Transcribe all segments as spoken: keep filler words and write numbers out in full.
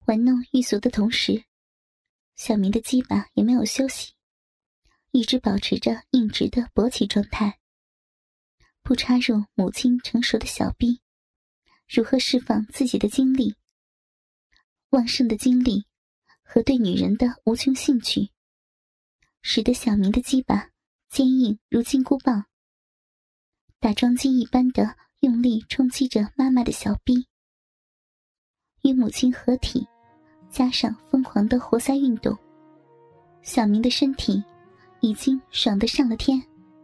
玩弄玉足的同时，小明的鸡巴也没有休息，一直保持着硬直的勃起状态。不插入母亲成熟的小臂，如何释放自己的精力？旺盛的精力和对女人的无穷兴趣，使得小明的鸡巴坚硬如金箍棒，打桩机一般的用力冲击着妈妈的小臂。与母亲合体，加上疯狂的活塞运动，小明的身体已经爽得上了天。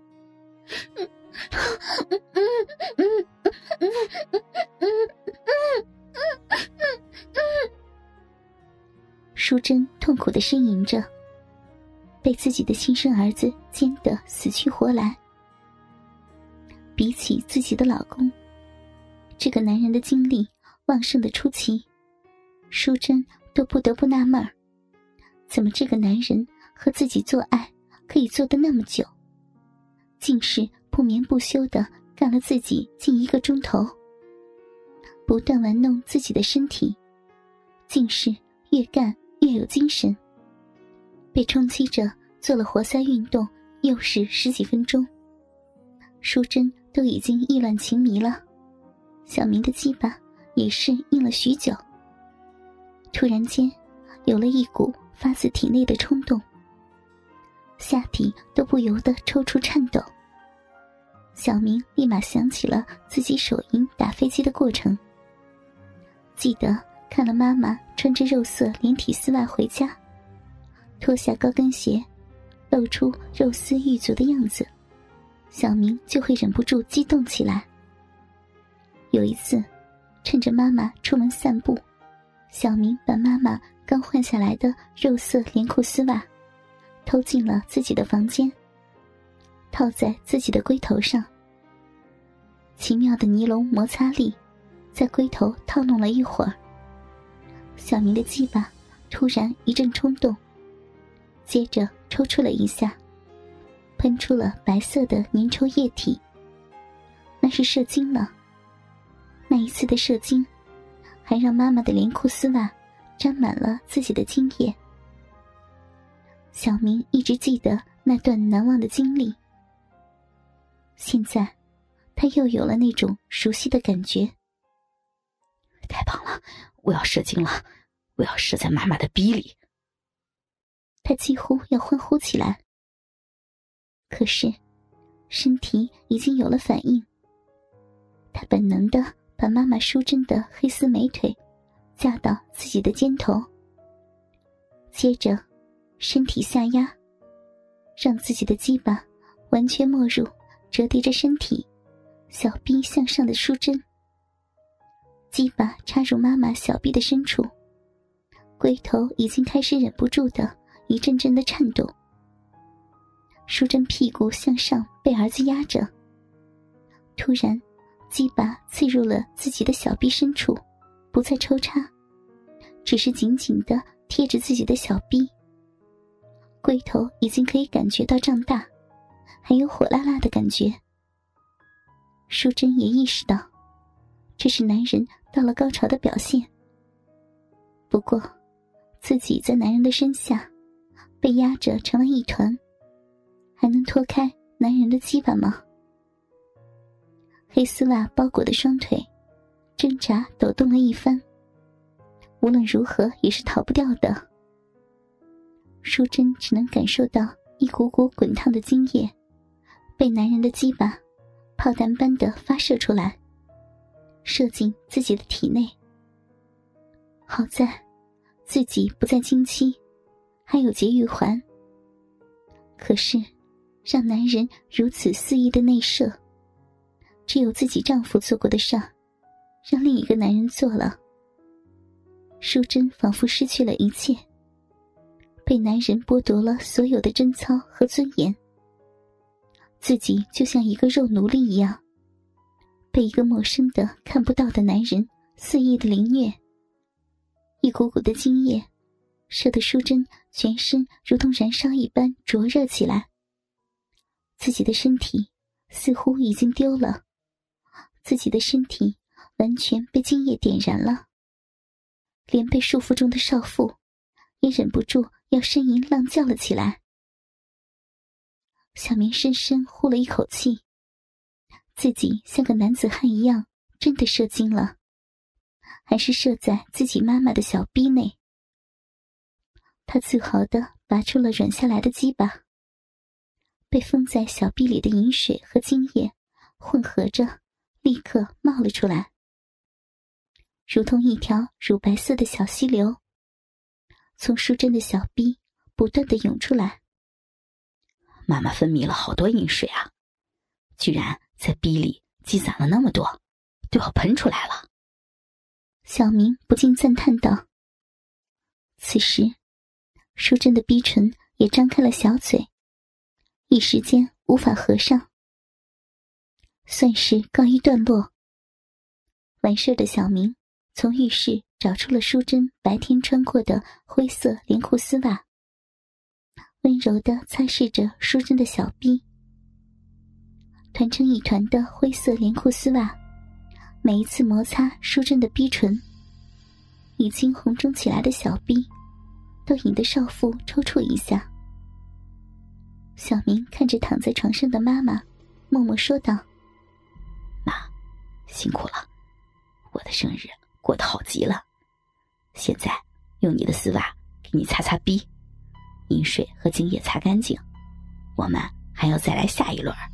淑珍痛苦地呻吟着，被自己的亲生儿子奸得死去活来。比起自己的老公，这个男人的精力旺盛的出奇，淑珍都不得不纳闷儿，怎么这个男人和自己做爱可以做得那么久，竟是不眠不休地干了自己近一个钟头，不断玩弄自己的身体，竟是越干越有精神。被冲击着做了活塞运动又是十几分钟，淑珍都已经意乱情迷了，小明的鸡巴也是硬了许久。突然间有了一股发自体内的冲动，下体都不由得抽搐颤抖。小明立马想起了自己手淫打飞机的过程，记得看了妈妈穿着肉色连体丝袜回家，脱下高跟鞋露出肉丝玉足的样子，小明就会忍不住激动起来。有一次趁着妈妈出门散步，小明把妈妈刚换下来的肉色连裤丝袜偷进了自己的房间，套在自己的龟头上。奇妙的尼龙摩擦力在龟头套弄了一会儿，小明的鸡巴突然一阵冲动，接着抽搐了一下，喷出了白色的粘稠液体，那是射精了。那一次的射精还让妈妈的连裤丝袜沾满了自己的精液。小明一直记得那段难忘的经历，现在他又有了那种熟悉的感觉。 太棒了，我要射精了，我要射在妈妈的逼里。 他几乎要欢呼起来，可是身体已经有了反应。他本能地把妈妈淑珍的黑丝美腿架到自己的肩头，接着身体下压，让自己的鸡巴完全没入折叠着身体小臂向上的淑珍。鸡巴插入妈妈小臂的深处，龟头已经开始忍不住的一阵阵的颤动。淑珍屁股向上被儿子压着，突然鸡巴刺入了自己的小臂深处，不再抽插，只是紧紧地贴着自己的小臂。龟头已经可以感觉到胀大，还有火辣辣的感觉。淑珍也意识到这是男人到了高潮的表现，不过自己在男人的身下被压着成了一团，还能脱开男人的鸡巴吗？黑丝袜包裹的双腿挣扎抖动了一番，无论如何也是逃不掉的。淑珍只能感受到一股股滚烫的精液被男人的鸡巴炮弹般的发射出来，射进自己的体内。好在自己不再经期，还有节育环，可是让男人如此肆意的内射，只有自己丈夫做过的事儿，让另一个男人做了。淑珍仿佛失去了一切，被男人剥夺了所有的贞操和尊严，自己就像一个肉奴隶一样，被一个陌生的看不到的男人肆意的凌虐。一股股的精液射得淑珍全身如同燃烧一般灼热起来，自己的身体似乎已经丢了，自己的身体完全被精液点燃了。 连被束缚中的少妇也忍不住要呻吟浪叫了起来。小明深深呼了一口气，自己像个男子汉一样真的射精了，还是射在自己妈妈的小逼内。他自豪地拔出了软下来的鸡巴，被封在小臂里的饮水和精液混合着，立刻冒了出来，如同一条乳白色的小溪流，从淑珍的小臂不断地涌出来。 妈妈分泌了好多饮水啊，居然在逼里积攒了那么多，都要喷出来了。 小明不禁赞叹道。此时淑珍的逼唇也张开了小嘴，一时间无法合上，算是告一段落。完事的小明从浴室找出了淑珍白天穿过的灰色连裤丝袜，温柔地擦拭着淑珍的小臂。团成一团的灰色连裤丝袜，每一次摩擦淑珍的逼唇，已经红肿起来的小臂都引得少妇抽搐一下。小明看着躺在床上的妈妈，默默说道： 妈，辛苦了，我的生日过得好极了，现在用你的丝袜给你擦擦逼，饮水和精液擦干净，我们还要再来下一轮。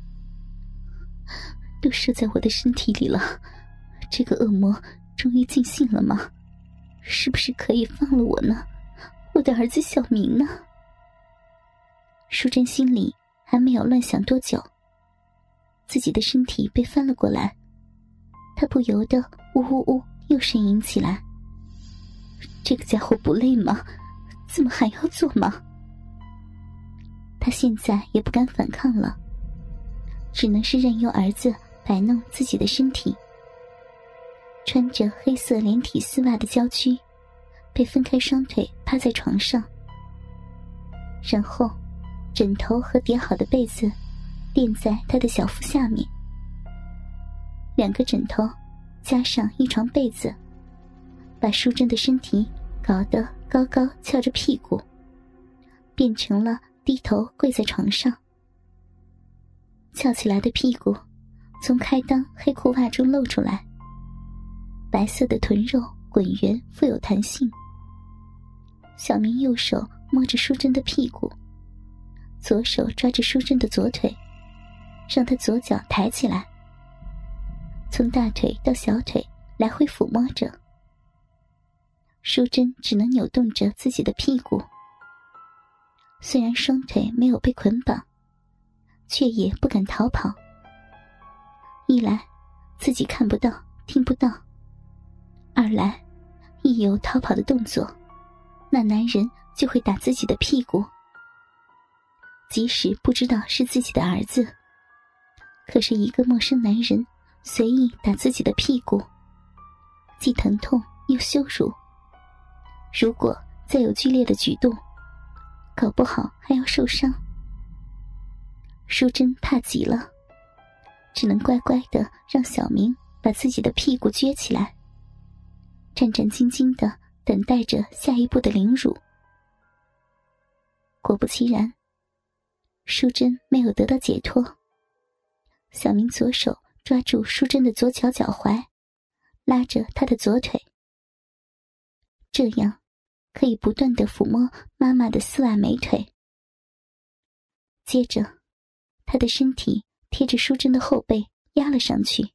都射在我的身体里了，这个恶魔终于尽兴了吗？是不是可以放了我呢？我的儿子小明呢？淑珍心里还没有乱想多久，自己的身体被翻了过来，她不由得呜呜呜又呻吟起来。这个家伙不累吗？怎么还要做吗？她现在也不敢反抗了，只能是任由儿子摆弄自己的身体。穿着黑色连体丝袜的娇躯被分开双腿趴在床上，然后枕头和叠好的被子垫在他的小腹下面，两个枕头加上一床被子，把淑珍的身体搞得高高翘着屁股，变成了低头跪在床上。翘起来的屁股从开裆黑裤袜中露出来，白色的臀肉滚圆富有弹性。小明右手摸着淑珍的屁股，左手抓着淑珍的左腿，让她左脚抬起来，从大腿到小腿来回抚摸着。淑珍只能扭动着自己的屁股，虽然双腿没有被捆绑，却也不敢逃跑。一来自己看不到听不到，二来一有逃跑的动作，那男人就会打自己的屁股。即使不知道是自己的儿子，可是一个陌生男人随意打自己的屁股，既疼痛又羞辱。如果再有剧烈的举动，搞不好还要受伤。淑珍怕极了，只能乖乖地让小明把自己的屁股撅起来，战战兢兢地等待着下一步的凌辱。果不其然，淑珍没有得到解脱。小明左手抓住淑珍的左脚脚踝，拉着她的左腿，这样可以不断地抚摸妈妈的丝袜美腿。接着他的身体贴着淑珍的后背压了上去。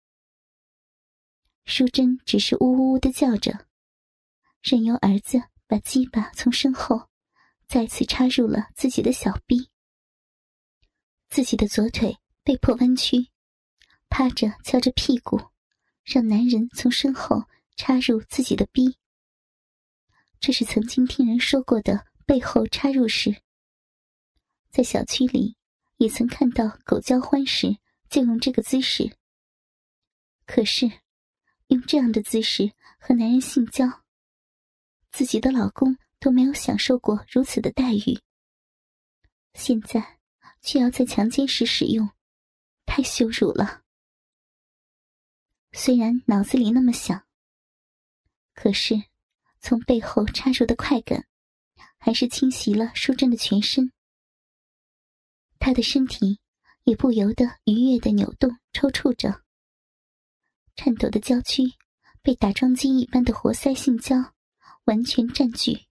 淑珍只是呜呜呜地叫着，任由儿子把鸡巴从身后再次插入了自己的小臂。自己的左腿被迫弯曲，趴着翘着屁股，让男人从身后插入自己的逼。这是曾经听人说过的背后插入式，在小区里也曾看到狗交欢时就用这个姿势。可是用这样的姿势和男人性交，自己的老公都没有享受过如此的待遇，现在却要在强奸时使用，太羞辱了。虽然脑子里那么想， 可是从背后插入的快感还是侵袭了淑珍的全身，她的身体也不由得愉悦地扭动抽搐着，颤抖的娇躯被打桩机一般的活塞性交完全占据。